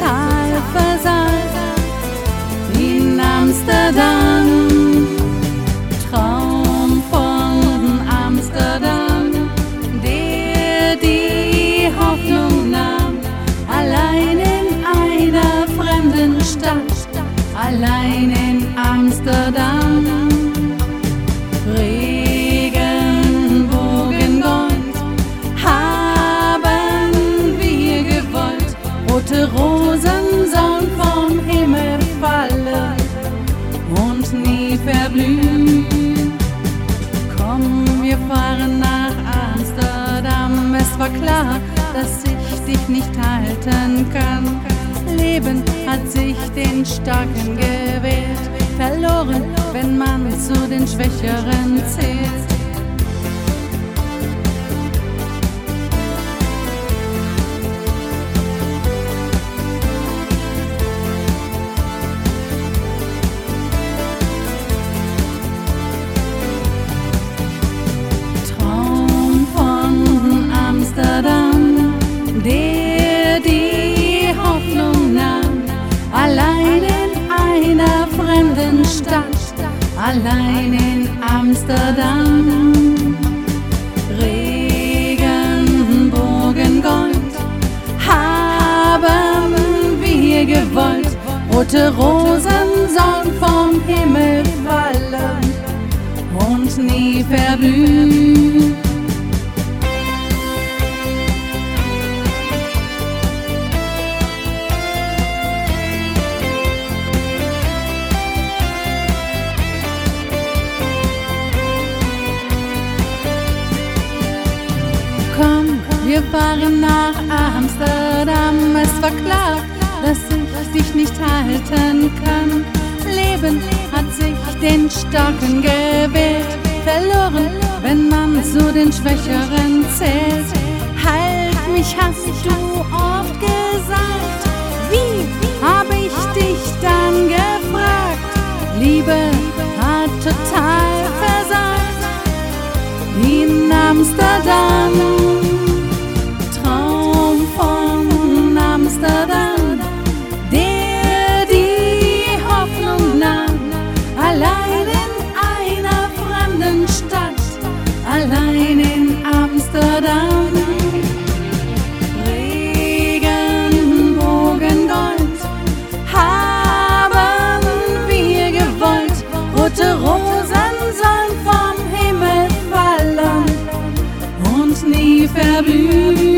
total versank. In Amsterdam, Traum von Amsterdam, der die Hoffnung nahm, allein in einer fremden Stadt, allein in Amsterdam. Regenbogen Gold haben wir gewollt, rote Rosen sollen vom Himmel fallen und nie verblühen. Komm, wir fahren nach Amsterdam, es war klar, dass ich dich nicht halten kann. Leben hat sich den Starken gewählt, verloren, wenn man zu den Schwächeren zählt. Traum von Amsterdam, der die Hoffnung nahm, allein in einer fremden Stadt, allein in Amsterdam. Regenbogen Gold haben wir gewollt, rote Rosen sollen vom Himmel fallen und nie verblühen. Komm, wir fahren nach Amsterdam, es war klar, dass ich dich nicht halten kann. Leben hat sich den Starken gewählt, verloren, wenn man zu den Schwächeren zählt. Halt mich, hast du oft gesagt, wie hab ich dich dann gefragt? Liebe hat total versagt. In Amsterdam, Traum von Amsterdam, der die Hoffnung nahm, allein in einer fremden Stadt, allein in Amsterdam. Regenbogen Gold haben wir gewollt, rote Rosen sollen vom Himmel fallen und nie verblühen.